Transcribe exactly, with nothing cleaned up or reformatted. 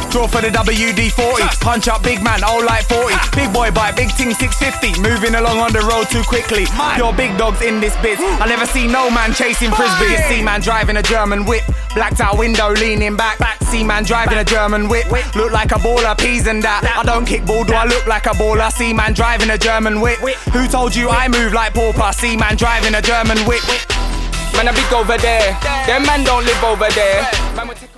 Draw for the W D forty. Punch up big man, old like forty. Big boy bike, big ting six fifty. Moving along on the road too quickly. Pure big dogs in this biz. I never see no man chasing frisbee. See man driving a German whip. Blacked out window leaning back. See man driving a German whip. Look like a baller, peas and that. I don't kick ball, do I look like a baller? See man driving a German whip. Who told you I move like pauper? See man driving a German whip. Man, I big over there. Them man don't live over there. Man,